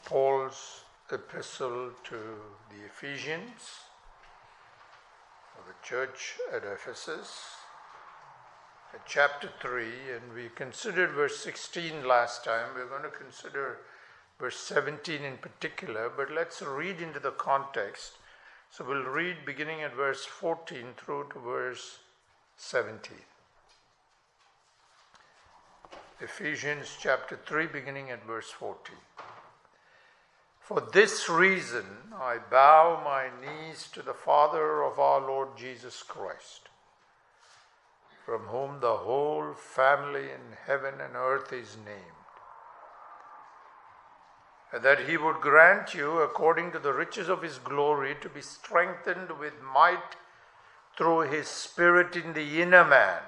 Paul's epistle to the Ephesians, or the church at Ephesus, at chapter 3, and we considered verse 16 last time. We're going to consider verse 17 in particular, but let's read into the context. So we'll read beginning at verse 14 through to verse 17. Ephesians chapter 3, beginning at verse 14. For this reason I bow my knees to the Father of our Lord Jesus Christ, from whom the whole family in heaven and earth is named, and that he would grant you, according to the riches of his glory, to be strengthened with might through his Spirit in the inner man,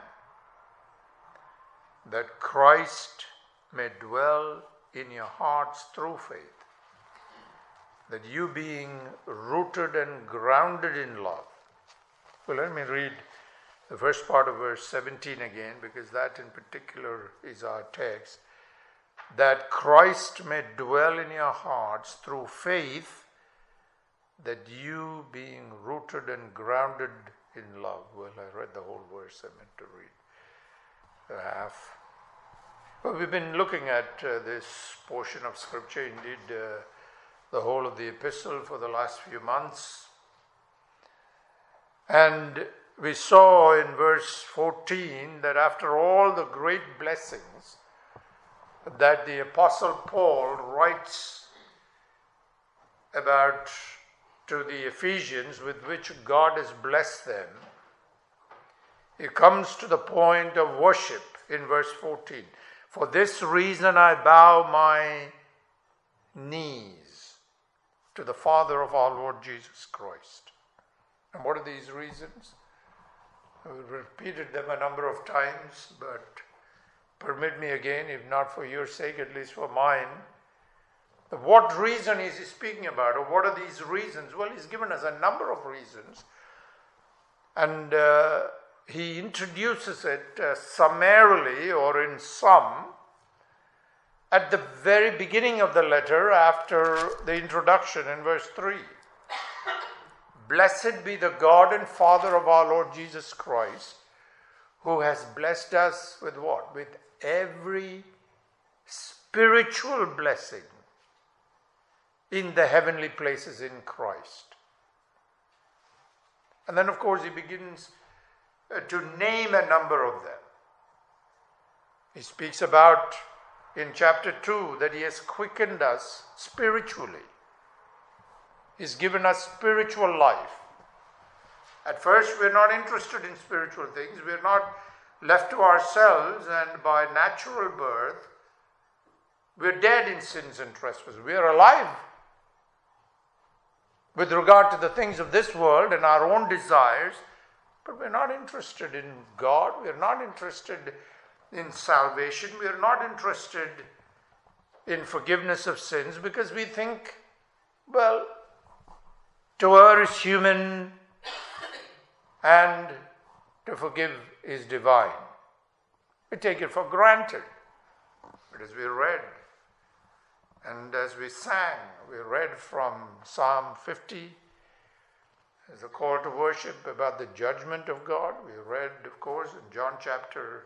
that Christ may dwell in your hearts through faith, that you being rooted and grounded in love. Well, let me read the first part of verse 17 again, because that in particular is our text. That Christ may dwell in your hearts through faith, that you being rooted and grounded in love. Well, I read the whole verse. I meant to read a half. Well, we've been looking at this portion of Scripture, indeed the whole of the epistle for the last few months. And we saw in verse 14 that after all the great blessings that the Apostle Paul writes about to the Ephesians, with which God has blessed them, he comes to the point of worship in verse 14. For this reason I bow my knees to the Father of our Lord Jesus Christ. And what are these reasons? I've repeated them a number of times, but permit me again, if not for your sake, at least for mine. What reason is he speaking about, or what are these reasons? Well, he's given us a number of reasons, and he introduces it summarily, or in sum, at the very beginning of the letter, after the introduction in verse 3. Blessed be the God and Father of our Lord Jesus Christ, who has blessed us with what? With every spiritual blessing in the heavenly places in Christ. And then, of course, he begins to name a number of them. He speaks about, in chapter 2, that he has quickened us spiritually. He's given us spiritual life. At first, we're not interested in spiritual things. We're not left to ourselves, and by natural birth, we're dead in sins and trespasses. We are alive with regard to the things of this world and our own desires, but we're not interested in God. We're not interested in salvation. We're not interested in forgiveness of sins, because we think, well, to err is human and to forgive is divine. We take it for granted. But as we read and as we sang, we read from Psalm 50 as a call to worship about the judgment of God. We read, of course, in John chapter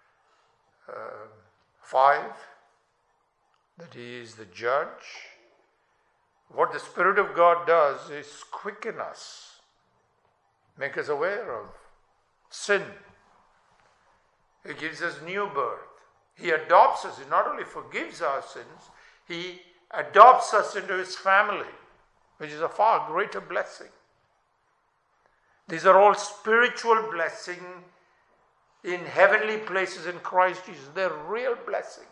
5 that he is the judge. What the Spirit of God does is quicken us, make us aware of sin. He gives us new birth. He adopts us. He not only forgives our sins, he adopts us into his family, which is a far greater blessing. These are all spiritual blessings in heavenly places in Christ Jesus. They're real blessings.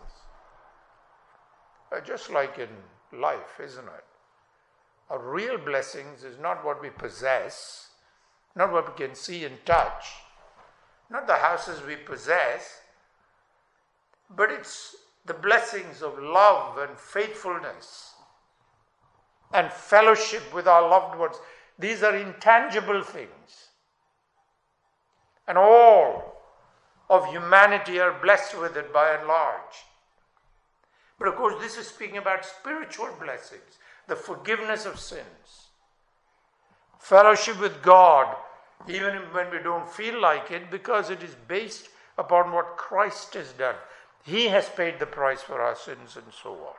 Just like in life, isn't it? Our real blessings is not what we possess, not what we can see and touch, not the houses we possess, but it's the blessings of love and faithfulness and fellowship with our loved ones. These are intangible things. And all of humanity are blessed with it by and large. But of course, this is speaking about spiritual blessings, the forgiveness of sins, fellowship with God, even when we don't feel like it, because it is based upon what Christ has done. He has paid the price for our sins and so on.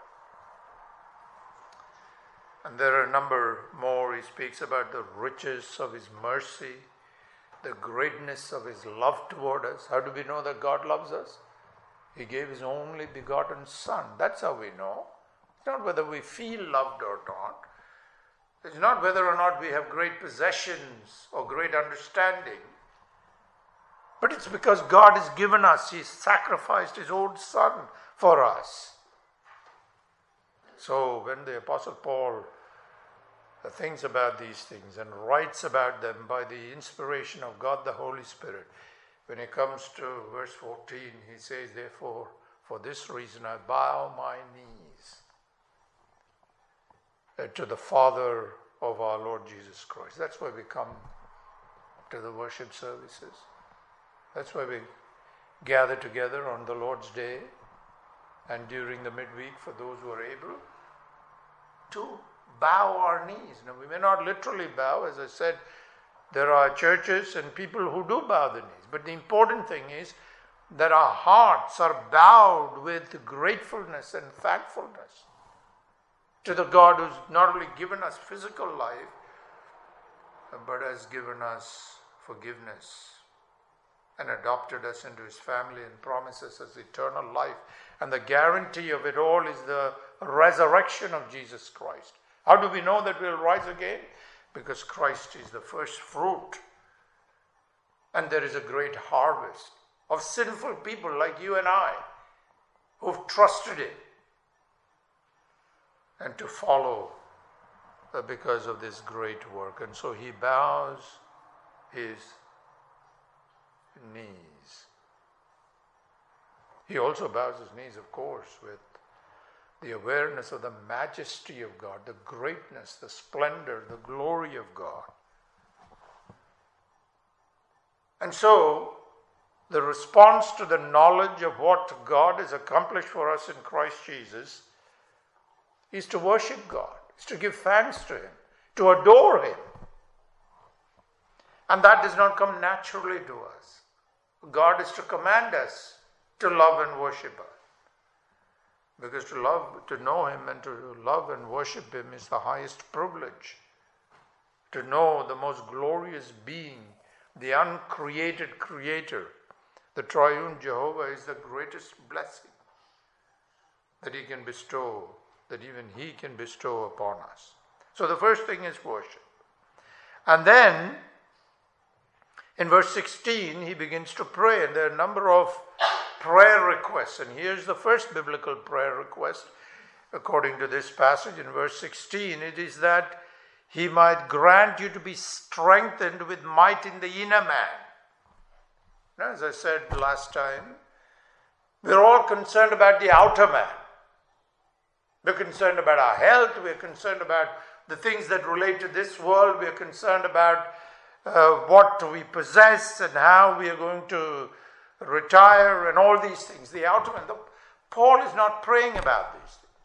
And there are a number more. He speaks about the riches of His mercy, the greatness of His love toward us. How do we know that God loves us? He gave His only begotten Son. That's how we know. It's not whether we feel loved or not. It's not whether or not we have great possessions or great understanding. But it's because God has given us, He sacrificed His own Son for us. So when the Apostle Paul thinks about these things and writes about them by the inspiration of God the Holy Spirit, when he comes to verse 14, he says, therefore, for this reason I bow my knees to the Father of our Lord Jesus Christ. That's why we come to the worship services. That's why we gather together on the Lord's Day and during the midweek for those who are able to bow our knees. Now, we may not literally bow. As I said, there are churches and people who do bow the knees. But the important thing is that our hearts are bowed with gratefulness and thankfulness to the God who's not only given us physical life, but has given us forgiveness and adopted us into His family and promises us eternal life. And the guarantee of it all is the resurrection of Jesus Christ. How do we know that we'll rise again? Because Christ is the first fruit. And there is a great harvest of sinful people like you and I who've trusted Him and to follow because of this great work. And so He bows His knees. He also bows His knees, of course, with the awareness of the majesty of God, the greatness, the splendor, the glory of God. And so, the response to the knowledge of what God has accomplished for us in Christ Jesus is to worship God, is to give thanks to Him, to adore Him. And that does not come naturally to us. God is to command us to love and worship us. Because to know Him and to love and worship Him is the highest privilege. To know the most glorious being, the uncreated Creator, the triune Jehovah, is the greatest blessing that He can bestow, that even He can bestow upon us. So the first thing is worship. And then, in verse 16, he begins to pray, and there are a number of prayer requests. And here's the first biblical prayer request, according to this passage in verse 16. It is that He might grant you to be strengthened with might in the inner man. Now, as I said last time, we're all concerned about the outer man. We're concerned about our health. We're concerned about the things that relate to this world. We're concerned about what we possess and how we are going to retire and all these things. The outer man. Paul is not praying about these things.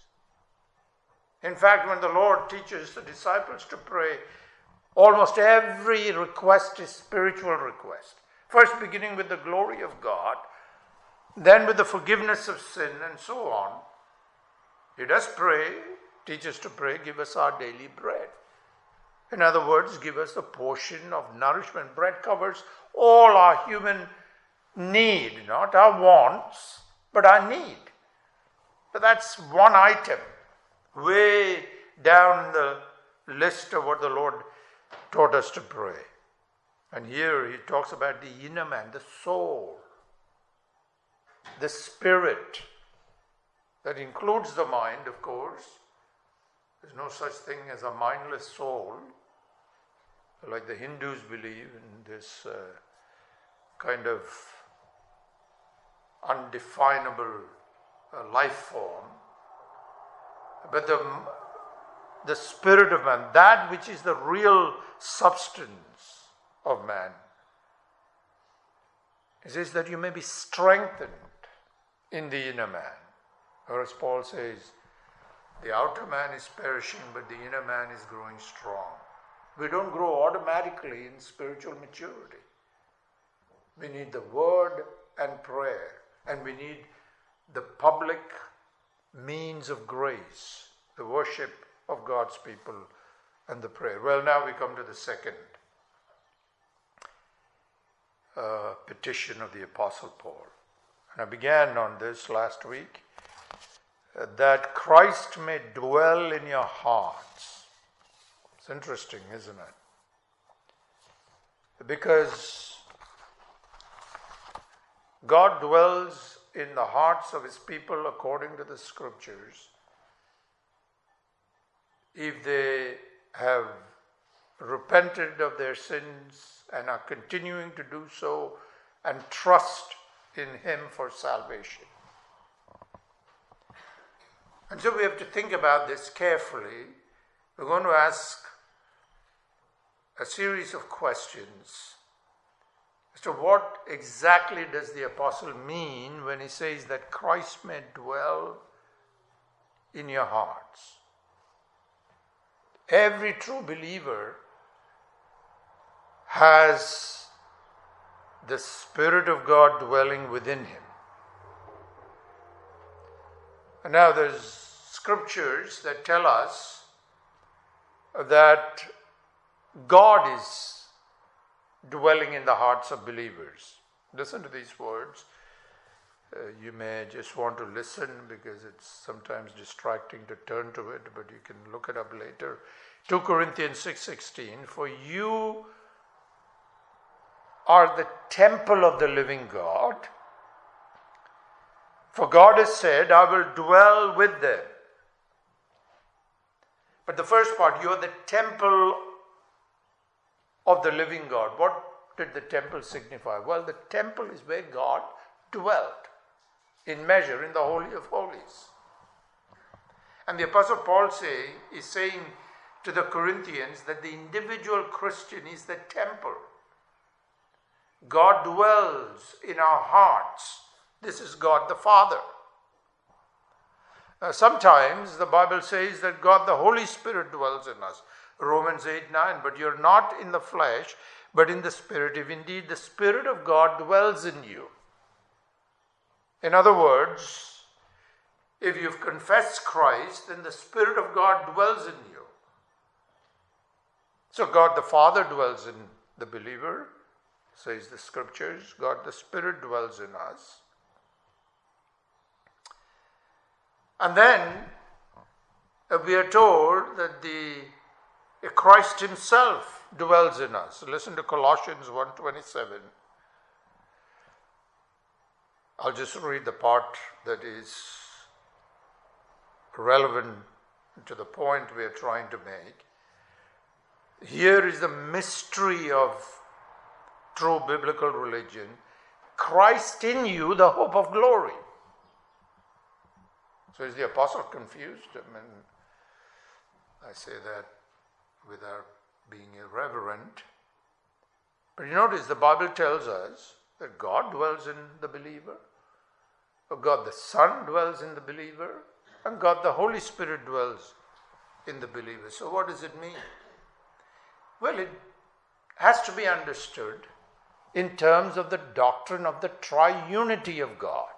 In fact, when the Lord teaches the disciples to pray, almost every request is spiritual request. First beginning with the glory of God, then with the forgiveness of sin and so on. He does pray, teach us to pray, give us our daily bread. In other words, give us a portion of nourishment. Bread covers all our human need, not our wants, but our need. So that's one item, way down the list of what the Lord taught us to pray. And here he talks about the inner man, the soul, the spirit. That includes the mind, of course. There's no such thing as a mindless soul, like the Hindus believe in this kind of undefinable life form. But the spirit of man, that which is the real substance of man, it says that you may be strengthened in the inner man. Or as Paul says, the outer man is perishing, but the inner man is growing strong. We don't grow automatically in spiritual maturity. We need the word and prayer, and we need the public means of grace, the worship of God's people, and the prayer. Well, now we come to the second petition of the Apostle Paul. And I began on this last week, that Christ may dwell in your hearts. It's interesting, isn't it? Because God dwells in the hearts of His people according to the Scriptures if they have repented of their sins and are continuing to do so and trust in Him for salvation. And so we have to think about this carefully. We're going to ask a series of questions as to what exactly does the apostle mean when he says that Christ may dwell in your hearts. Every true believer has the Spirit of God dwelling within him. And now there's scriptures that tell us that God is dwelling in the hearts of believers. Listen to these words. You may just want to listen because it's sometimes distracting to turn to it, but you can look it up later. 2 Corinthians 6:16, for you are the temple of the living God. For God has said, I will dwell with them. But the first part, you are the temple of the living God. What did the temple signify? Well, the temple is where God dwelt in measure in the Holy of Holies. And the Apostle Paul is saying to the Corinthians that the individual Christian is the temple. God dwells in our hearts. This is God the Father. Sometimes the Bible says that God the Holy Spirit dwells in us. Romans 8:9, but you're not in the flesh, but in the Spirit, if indeed the Spirit of God dwells in you. In other words, if you've confessed Christ, then the Spirit of God dwells in you. So God the Father dwells in the believer, says the Scriptures. God the Spirit dwells in us. And then we are told that Christ Himself dwells in us. Listen to Colossians 1:27. I'll just read the part that is relevant to the point we are trying to make. Here is the mystery of true biblical religion. Christ in you, the hope of glory. So is the apostle confused? I say that without being irreverent. But you notice the Bible tells us that God dwells in the believer, or God the Son dwells in the believer, and God the Holy Spirit dwells in the believer. So what does it mean? Well, it has to be understood in terms of the doctrine of the triunity of God.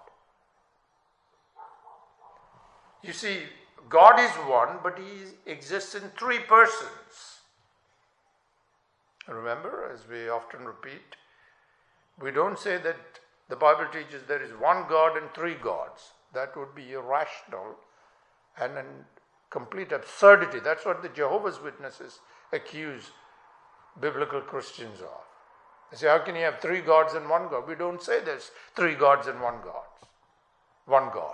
You see, God is one, but He exists in three persons. Remember, as we often repeat, we don't say that the Bible teaches there is one God and three gods. That would be irrational and a complete absurdity. That's what the Jehovah's Witnesses accuse biblical Christians of. They say, how can you have three gods and one God? We don't say there's three gods and one God. One God.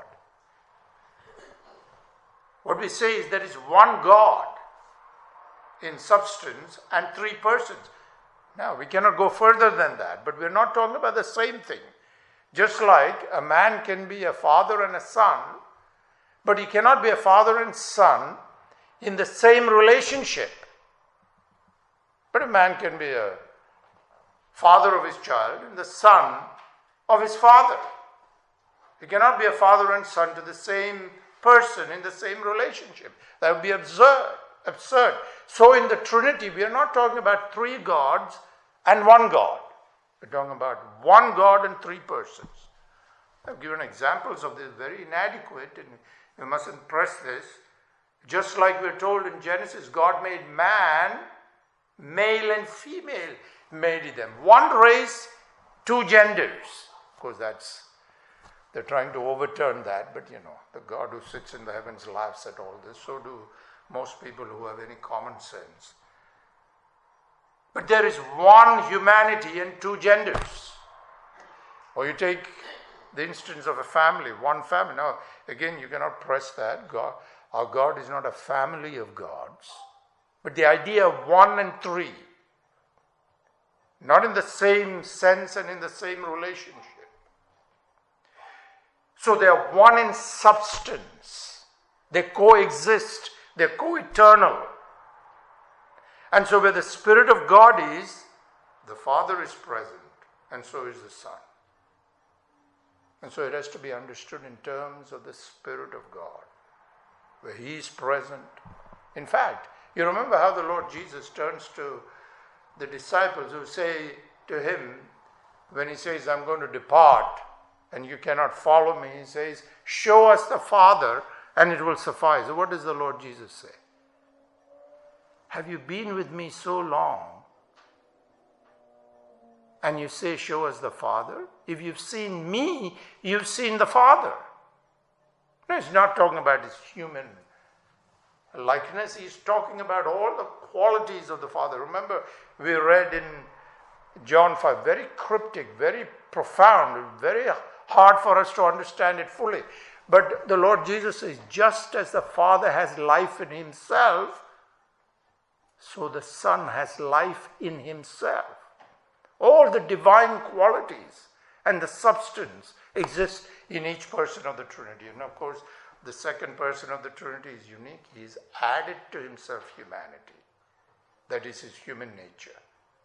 What we say is there is one God in substance and three persons. Now, we cannot go further than that, but we're not talking about the same thing. Just like a man can be a father and a son, but he cannot be a father and son in the same relationship. But a man can be a father of his child and the son of his father. You cannot be a father and son to the same person in the same relationship. That would be absurd. So in the Trinity, we are not talking about three gods and one God. We're talking about one God and three persons. I've given examples of this, very inadequate, and you mustn't press this. Just like we're told in Genesis, God made man, male and female, made them. One race, two genders. Of course, they're trying to overturn that, but the God who sits in the heavens laughs at all this. So do most people who have any common sense. But there is one humanity and two genders. Or you take the instance of a family, one family. Now, again, you cannot press that. Our God is not a family of gods. But the idea of one and three, not in the same sense and in the same relationship. So they are one in substance. They coexist. They're co-eternal. And so where the Spirit of God is, the Father is present, and so is the Son. And so it has to be understood in terms of the Spirit of God, where He is present. In fact, you remember how the Lord Jesus turns to the disciples who say to Him, when He says, I'm going to depart, and you cannot follow me, He says, show us the Father, and it will suffice. So what does the Lord Jesus say? Have you been with me so long, and you say, show us the Father? If you've seen me, you've seen the Father. No, He's not talking about His human likeness. He's talking about all the qualities of the Father. Remember, we read in John 5, very cryptic, very profound, very hard for us to understand it fully. But the Lord Jesus says, just as the Father has life in Himself, so the Son has life in Himself. All the divine qualities and the substance exist in each person of the Trinity. And of course, the second person of the Trinity is unique. He is added to Himself humanity. That is His human nature.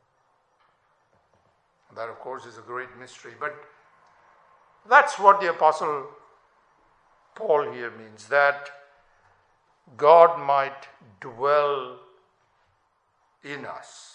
That, of course, is a great mystery. But that's what the Apostle Paul here means, that God might dwell in us.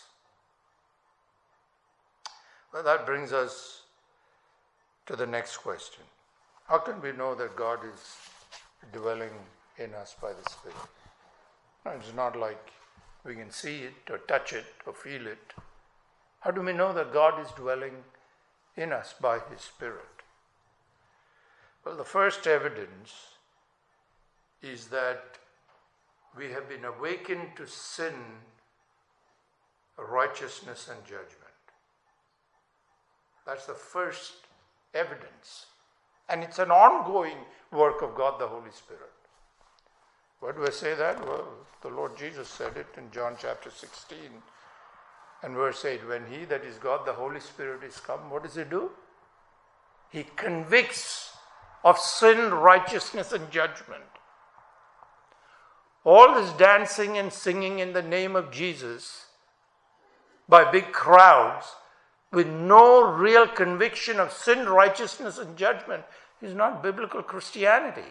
Well, that brings us to the next question. How can we know that God is dwelling in us by the Spirit? No, it's not like we can see it or touch it or feel it. How do we know that God is dwelling in us by His Spirit? Well, the first evidence is that we have been awakened to sin, righteousness, and judgment. That's the first evidence. And it's an ongoing work of God the Holy Spirit. Why do I say that? Well, the Lord Jesus said it in John chapter 16 and verse 8. When He, that is God the Holy Spirit, is come, what does He do? He convicts of sin, righteousness, and judgment. All this dancing and singing in the name of Jesus by big crowds with no real conviction of sin, righteousness, and judgment is not biblical Christianity.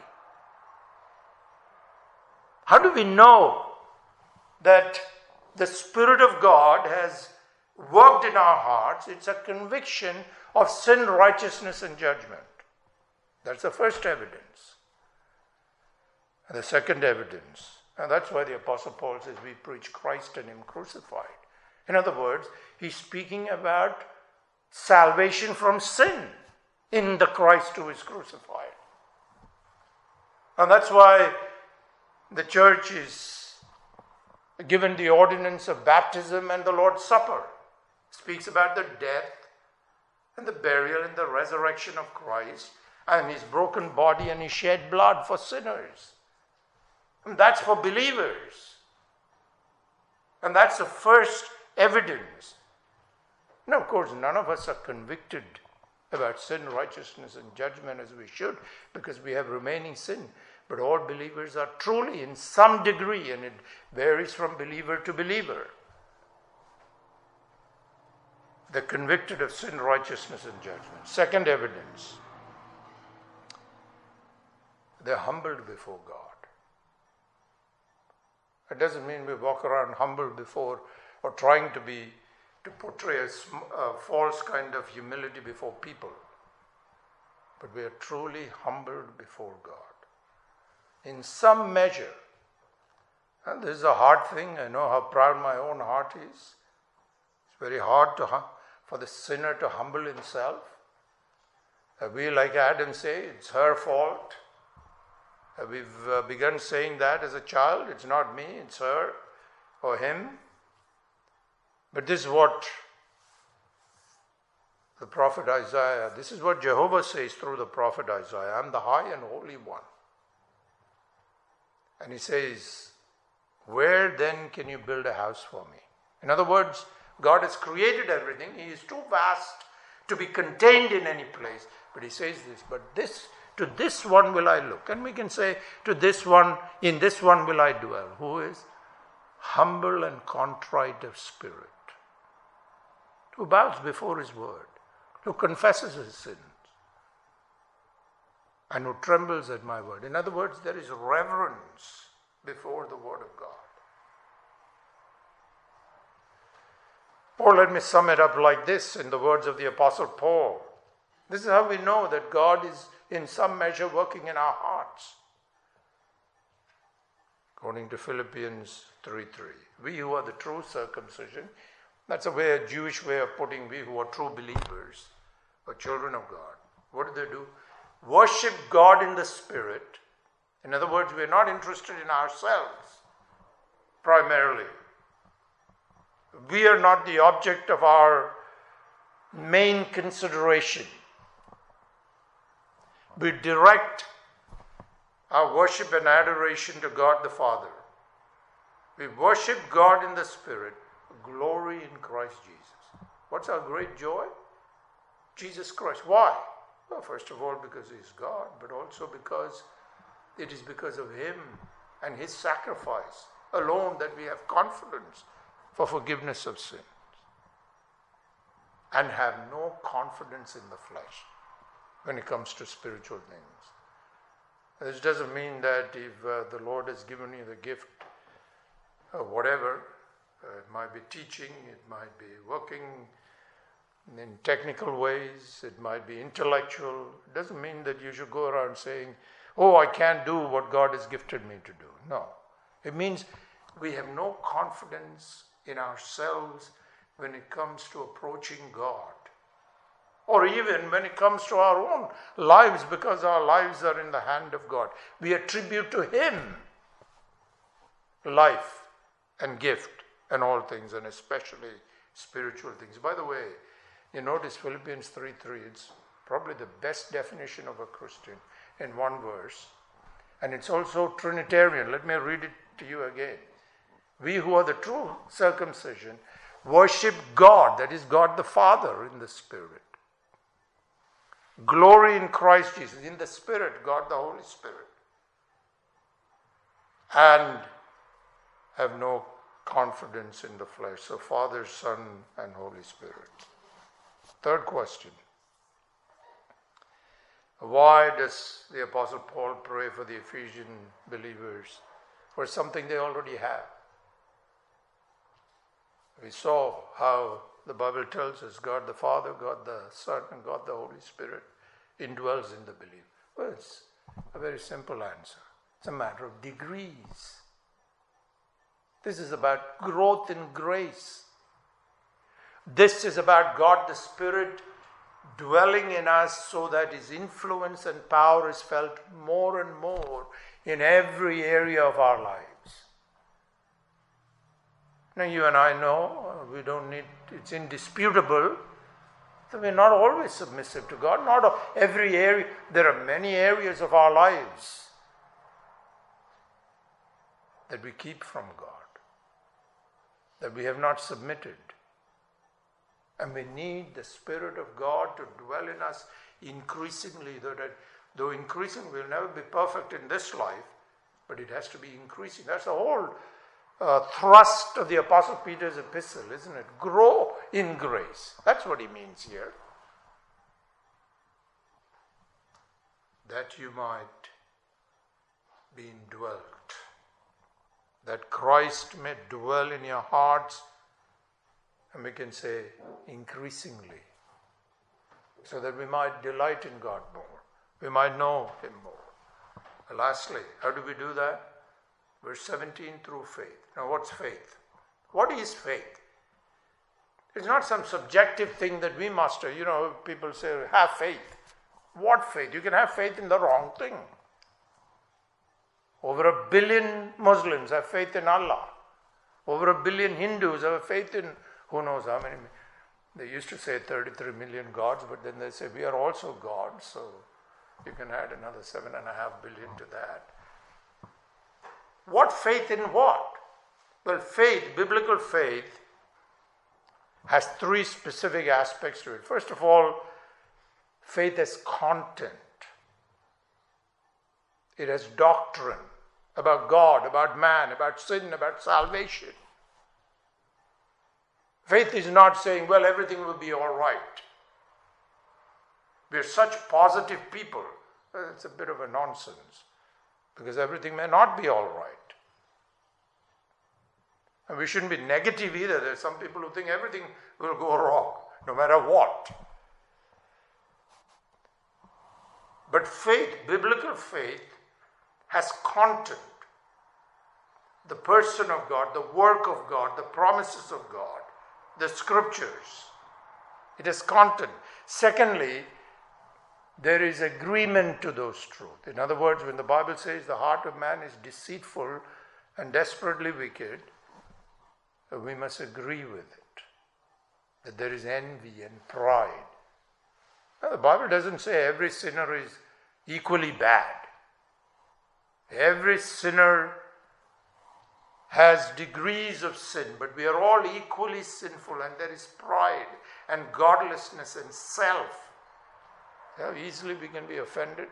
How do we know that the Spirit of God has worked in our hearts? It's a conviction of sin, righteousness, and judgment. That's the first evidence. And the second evidence, and that's why the Apostle Paul says we preach Christ and Him crucified. In other words, he's speaking about salvation from sin in the Christ who is crucified. And that's why the church is given the ordinance of baptism and the Lord's Supper. It speaks about the death and the burial and the resurrection of Christ and His broken body and His shed blood for sinners. And that's for believers. And that's the first evidence. Now, of course, none of us are convicted about sin, righteousness, and judgment as we should, because we have remaining sin. But all believers are truly in some degree, and it varies from believer to believer. They're convicted of sin, righteousness, and judgment. Second evidence They're humbled before God. It doesn't mean we walk around humble before or trying to portray a false kind of humility before people. But we are truly humbled before God. In some measure. And this is a hard thing. I know how proud my own heart is. It's very hard for the sinner to humble himself. We, like Adam, say it's her fault. We've begun saying that as a child. It's not me, it's her or him. But this is what the prophet Isaiah, this is what Jehovah says through the prophet Isaiah. I'm the high and holy one. And he says, where then can you build a house for me? In other words, God has created everything. He is too vast to be contained in any place. But he says this, to this one will I look. And we can say, in this one will I dwell. Who is humble and contrite of spirit, who bows before his word, who confesses his sins, and who trembles at my word. In other words, there is reverence before the word of God. Or let me sum it up like this in the words of the Apostle Paul. This is how we know that God is in some measure working in our hearts. According to Philippians 3:3. We who are the true circumcision, that's a Jewish way of putting we who are true believers or children of God. What do? Worship God in the Spirit. In other words, we are not interested in ourselves primarily. We are not the object of our main consideration. We direct our worship and adoration to God the Father. We worship God in the Spirit, glory in Christ Jesus. What's our great joy? Jesus Christ. Why? Well, first of all, because He is God, but also because it is because of Him and His sacrifice alone that we have confidence for forgiveness of sins and have no confidence in the flesh when it comes to spiritual things. This doesn't mean that if the Lord has given you the gift of whatever, it might be teaching, it might be working in technical ways, it might be intellectual. It doesn't mean that you should go around saying, oh, I can't do what God has gifted me to do. No. It means we have no confidence in ourselves when it comes to approaching God. Or even when it comes to our own lives, because our lives are in the hand of God. We attribute to Him life and gift and all things, and especially spiritual things. By the way, you notice Philippians 3:3, it's probably the best definition of a Christian in one verse. And it's also Trinitarian. Let me read it to you again. We who are the true circumcision worship God, that is God the Father, in the Spirit. Glory in Christ Jesus, in the Spirit, God the Holy Spirit. And have no confidence in the flesh. So Father, Son, and Holy Spirit. Third question. Why does the Apostle Paul pray for the Ephesian believers for something they already have? We saw how the Bible tells us God the Father, God the Son, and God the Holy Spirit indwells in the believer. Well, it's a very simple answer. It's a matter of degrees. This is about growth in grace. This is about God the Spirit dwelling in us so that His influence and power is felt more and more in every area of our lives. Now you and I know, it's indisputable that we're not always submissive to God. Not every area. There are many areas of our lives that we keep from God, that we have not submitted. And we need the Spirit of God to dwell in us increasingly, though increasing will never be perfect in this life, but it has to be increasing. That's the whole thrust of the Apostle Peter's epistle, isn't it? Grow in grace. That's what he means here. That you might be indwelt. That Christ may dwell in your hearts, and we can say increasingly, so that we might delight in God more. We might know Him more. And lastly, how do we do that? Verse 17, through faith. Now what's faith? What is faith? It's not some subjective thing that we master. People say, have faith. What faith? You can have faith in the wrong thing. Over 1 billion Muslims have faith in Allah. Over 1 billion Hindus have faith in who knows how many. They used to say 33 million gods, but then they say we are also gods, so you can add another 7.5 billion to that. What faith in what? Well, faith, biblical faith, has 3 specific aspects to it. First of all, faith has content. It has doctrine about God, about man, about sin, about salvation. Faith is not saying, well, everything will be all right. We are such positive people. It's a bit of a nonsense, because everything may not be all right. And we shouldn't be negative either. There are some people who think everything will go wrong, no matter what. But faith, biblical faith, has content. The person of God, the work of God, the promises of God, the scriptures. It has content. Secondly, there is agreement to those truths. In other words, when the Bible says the heart of man is deceitful and desperately wicked, we must agree with it. That there is envy and pride. Now, the Bible doesn't say every sinner is equally bad. Every sinner has degrees of sin, but we are all equally sinful, and there is pride and godlessness and self. How easily we can be offended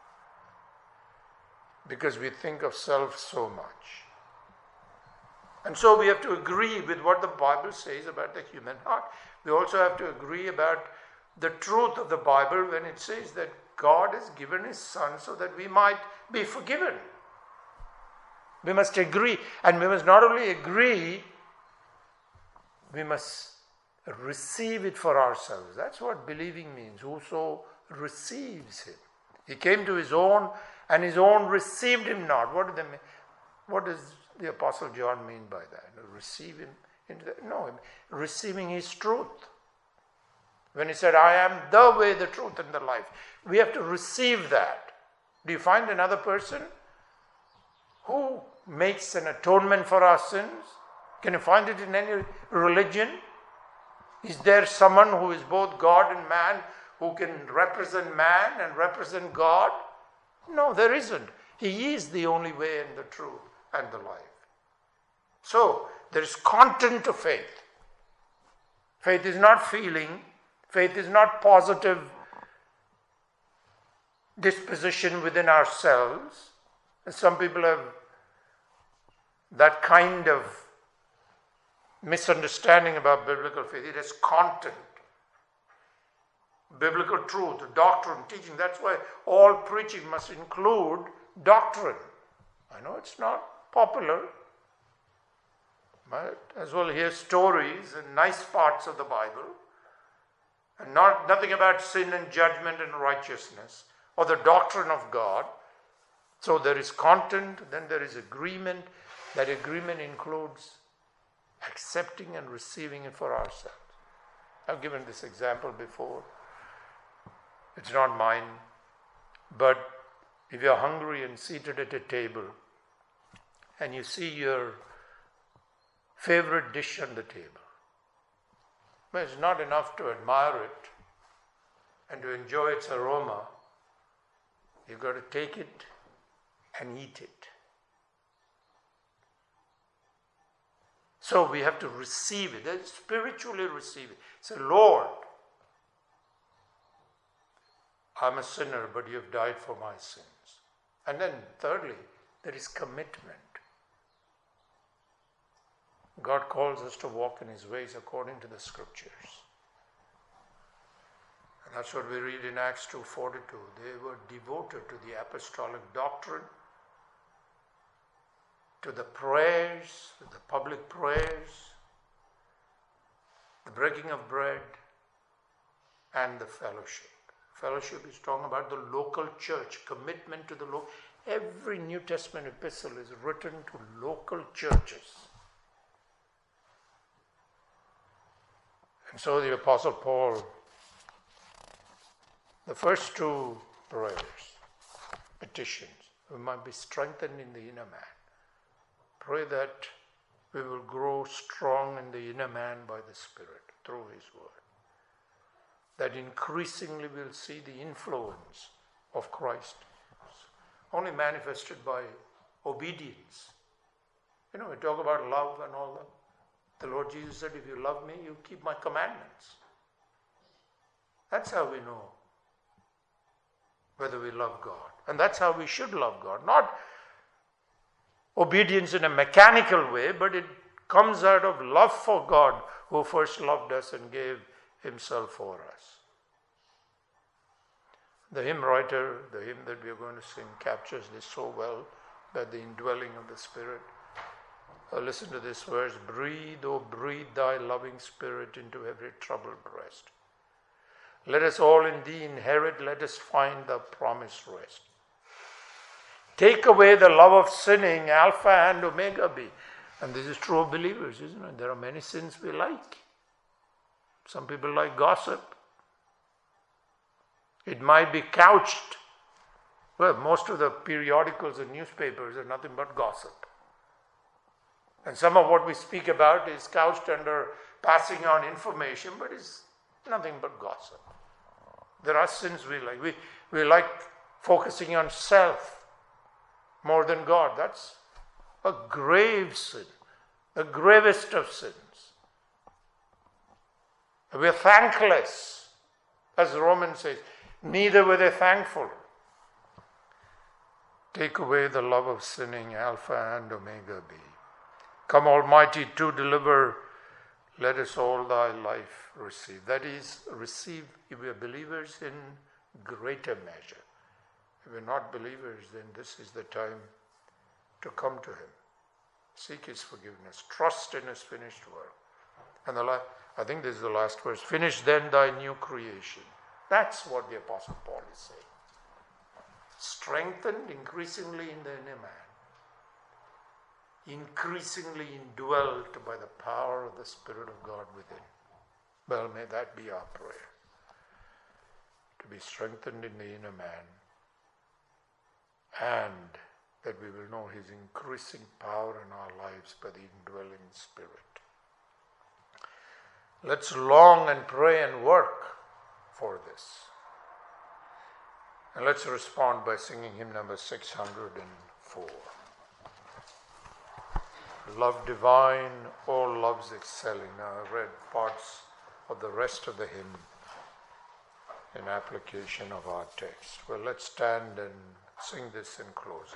because we think of self so much. And so we have to agree with what the Bible says about the human heart. We also have to agree about the truth of the Bible when it says that God has given His Son so that we might be forgiven. We must agree, and we must not only agree, we must receive it for ourselves. That's what believing means. Whoso receives Him. He came to His own, and His own received Him not. What does the Apostle John mean by that? Receive Him into the... No, receiving His truth. When He said, I am the way, the truth, and the life. We have to receive that. Do you find another person who makes an atonement for our sins? Can you find it in any religion? Is there someone who is both God and man, who can represent man and represent God? No, there isn't. He is the only way and the truth and the life. So, there is content to faith. Faith is not feeling. Faith is not positive disposition within ourselves. Some people have that kind of misunderstanding about biblical faith. It has content. Biblical truth, doctrine, teaching. That's why all preaching must include doctrine. I know it's not popular. Might as well hear stories and nice parts of the Bible, and nothing about sin and judgment and righteousness or the doctrine of God. So there is content, then there is agreement. That agreement includes accepting and receiving it for ourselves. I've given this example before. It's not mine. But if you're hungry and seated at a table and you see your favorite dish on the table, but it's not enough to admire it and to enjoy its aroma. You've got to take it and eat it. So we have to receive it, spiritually receive it. Say, Lord, I'm a sinner, but you have died for my sins. And then thirdly, there is commitment. God calls us to walk in His ways according to the scriptures. And that's what we read in Acts 2:42. They were devoted to the apostolic doctrine to the prayers, the public prayers, the breaking of bread, and the fellowship. Fellowship is talking about the local church, commitment to the local. Every New Testament epistle is written to local churches. And so the Apostle Paul, the first two prayers, petitions, we might be strengthened in the inner man. Pray that we will grow strong in the inner man by the Spirit through His Word. That increasingly we'll see the influence of Christ, only manifested by obedience. We talk about love and all that. The Lord Jesus said, if you love me, you keep my commandments. That's how we know whether we love God. And that's how we should love God. Not obedience in a mechanical way, but it comes out of love for God, who first loved us and gave Himself for us. The hymn writer, the hymn that we are going to sing, captures this so well, by the indwelling of the Spirit. Listen to this verse: breathe, oh breathe thy loving Spirit into every troubled breast. Let us all in thee inherit, let us find the promised rest. Take away the love of sinning, Alpha and Omega be. And this is true of believers, isn't it? There are many sins we like. Some people like gossip. It might be couched. Well, most of the periodicals and newspapers are nothing but gossip. And some of what we speak about is couched under passing on information, but it's nothing but gossip. There are sins we like. We like focusing on self more than God. That's a grave sin, the gravest of sins. We are thankless, as Romans says. Neither were they thankful. Take away the love of sinning, Alpha and Omega be. Come, Almighty, to deliver. Let us all thy life receive. That is, receive if we are believers in greater measure. If we're not believers, then this is the time to come to Him. Seek His forgiveness. Trust in His finished work. And I think this is the last verse. Finish then thy new creation. That's what the Apostle Paul is saying. Strengthened increasingly in the inner man. Increasingly indwelt by the power of the Spirit of God within. Well, may that be our prayer. To be strengthened in the inner man, and that we will know His increasing power in our lives by the indwelling Spirit. Let's long and pray and work for this. And let's respond by singing hymn number 604. Love divine, all loves excelling. Now I read parts of the rest of the hymn in application of our text. Well, let's stand and sing this in closing.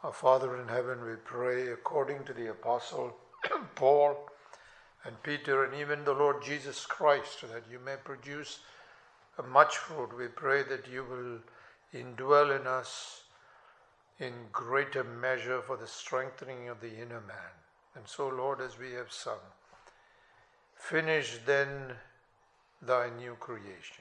Our Father in heaven, we pray according to the Apostle Paul and Peter and even the Lord Jesus Christ, that you may produce much fruit. We pray that you will indwell in us in greater measure for the strengthening of the inner man. And so, Lord, as we have sung, finish then thy new creation.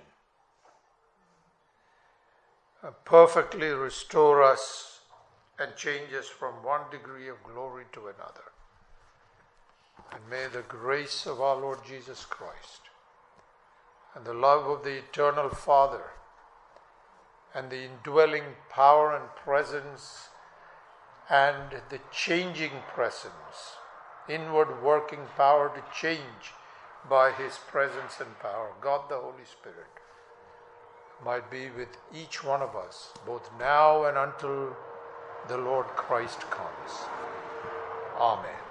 Perfectly restore us and change us from one degree of glory to another. And may the grace of our Lord Jesus Christ and the love of the eternal Father and the indwelling power and presence and the changing presence, inward working power to change by His presence and power, God the Holy Spirit, might be with each one of us, both now and until the Lord Christ comes. Amen.